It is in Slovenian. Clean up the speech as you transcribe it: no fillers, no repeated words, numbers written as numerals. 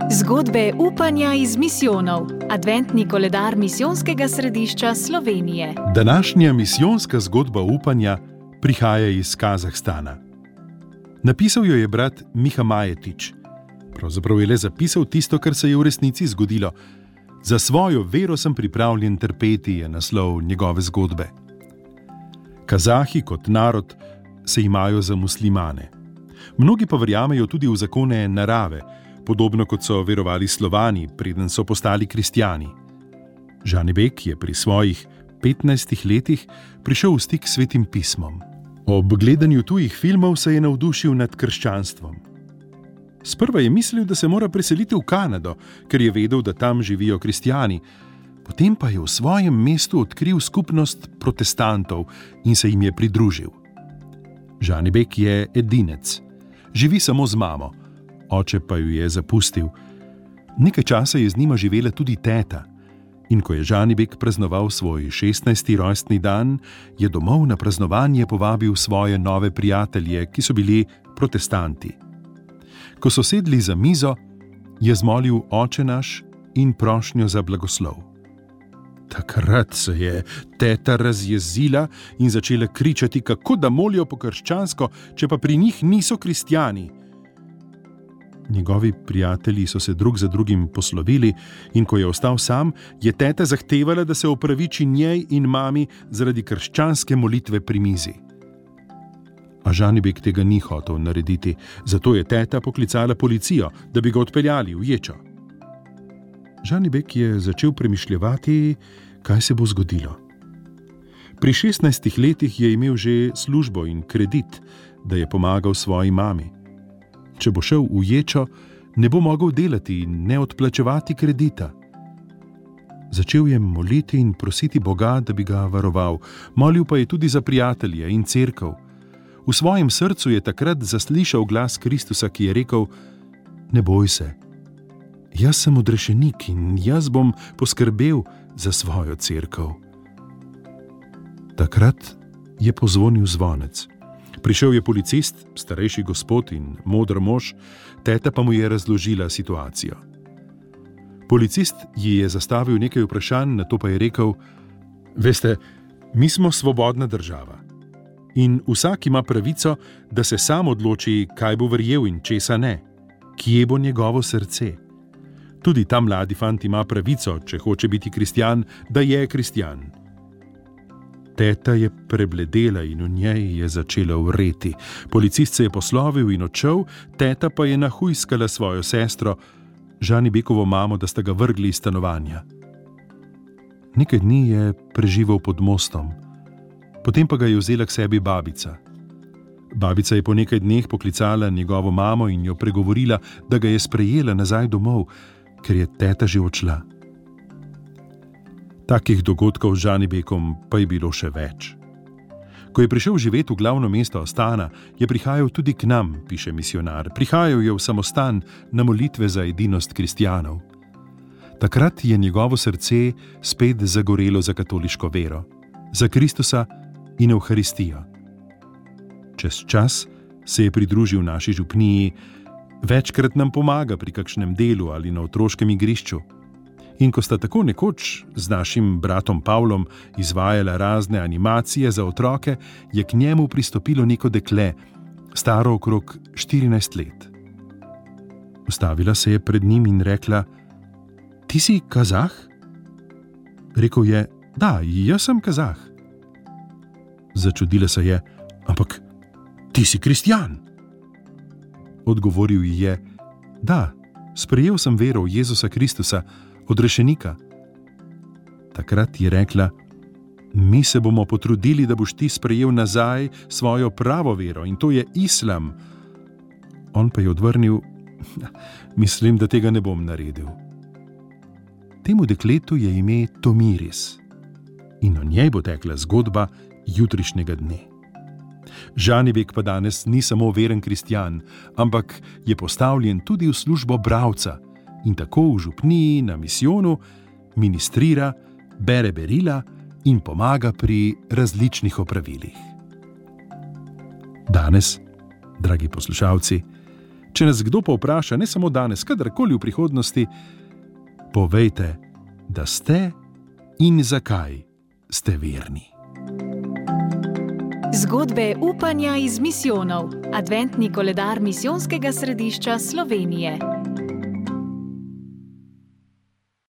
Zgodbe upanja iz misijonov. Adventni koledar Misijonskega središča Slovenije. Današnja misijonska zgodba upanja prihaja iz Kazahstana. Napisal jo je brat Miha Majetič. Pravzaprav je le zapisal tisto, kar se je v resnici zgodilo. Za svojo vero sem pripravljen trpeti, je naslov njegove zgodbe. Kazahi kot narod se imajo za muslimane. Mnogi pa verjamejo tudi v zakone narave, podobno kot so verovali Slovani, preden so postali kristjani. Žanibek je pri svojih 15 letih prišel v stik s Svetim pismom. Ob gledanju tujih filmov se je navdušil nad krščanstvom. Sprva je mislil, da se mora preseliti v Kanado, ker je vedel, da tam živijo kristjani. Potem pa je v svojem mestu odkril skupnost protestantov in se jim je pridružil. Žanibek je edinec. Živi samo z mamo. Oče pa ju je zapustil. Nekaj časa je z njima živela tudi teta. In ko je Žanibek praznoval svoj 16. rojstni dan, je domov na praznovanje povabil svoje nove prijatelje, ki so bili protestanti. Ko so sedli za mizo, je zmolil Oče naš in prošnjo za blagoslov. Takrat se je teta razjezila in začela kričati, kako da molijo po krščansko, če pa pri njih niso kristjani. Njegovi prijatelji so se drug za drugim poslovili in ko je ostal sam, je teta zahtevala, da se opraviči njej in mami zaradi krščanske molitve pri mizi. A Žanibek tega ni hotel narediti, zato je teta poklicala policijo, da bi ga odpeljali v ječo. Žanibek je začel premišljevati, kaj se bo zgodilo. Pri 16 letih je imel že službo in kredit, da je pomagal svoji mami. Če bo šel v ječo, ne bo mogel delati in ne odplačevati kredita. Začel je moliti in prositi Boga, da bi ga varoval. Molil pa je tudi za prijatelje in cerkev. V svojem srcu je takrat zaslišal glas Kristusa, ki je rekel: ne boj se, jaz sem odrešenik in jaz bom poskrbel za svojo cerkev. Takrat je pozvonil zvonec. Prišel je policist, starejši gospod in moder mož, teta pa mu je razložila situacijo. Policist ji je zastavil nekaj vprašanj, nato pa je rekel: veste, mi smo svobodna država in vsak ima pravico, da se sam odloči, kaj bo verjel in česa ne, kje bo njegovo srce. Tudi ta mladi fant ima pravico, če hoče biti kristjan, da je kristjan. Teta je prebledela in v njej je začela vreti. Policist se je poslovil in odšel, teta pa je nahujskala svojo sestro, Žanibekovo mamo, da sta ga vrgli iz stanovanja. Nekaj dni je preživel pod mostom, potem pa ga je vzela k sebi babica. Babica je po nekaj dneh poklicala njegovo mamo in jo pregovorila, da ga je sprejela nazaj domov, ker je teta že odšla. Takih dogodkov z Žanibekom pa je bilo še več. Ko je prišel živeti v glavno mesto Astana, je prihajal tudi k nam, piše misijonar. Prihajal je v samostan na molitve za edinost kristjanov. Takrat je njegovo srce spet zagorelo za katoliško vero, za Kristusa in Evharistijo. Čez čas se je pridružil naši župniji, večkrat nam pomaga pri kakšnem delu ali na otroškem igrišču. In ko sta tako nekoč z našim bratom Pavlom izvajala razne animacije za otroke, je k njemu pristopilo neko dekle, staro okrog 14 let. Ustavila se je pred njim in rekla: ti si Kazah? Rekel je: da, jaz sem Kazah. Začudila se je: ampak ti si kristjan? Odgovoril ji je: da, sprejel sem vero v Jezusa Kristusa, odrešenika. Takrat je rekla: mi se bomo potrudili, da boš ti sprejel nazaj svojo pravo vero, in to je islam. On pa je odvrnil: mislim, da tega ne bom naredil. Temu dekletu je ime Tomiris in o njej bo tekla zgodba jutrišnjega dne. Žanibek pa danes ni samo veren kristjan, ampak je postavljen tudi v službo bralca in tako v župniji na misijonu ministrira, bere berila in pomaga pri različnih opravilih. Danes, dragi poslušalci, Če nas kdo povpraša, ne samo danes, kadarkoli v prihodnosti, povejte, da ste in zakaj ste verni. Zgodbe upanja iz misijonov. Adventni koledar Misijonskega središča Slovenije.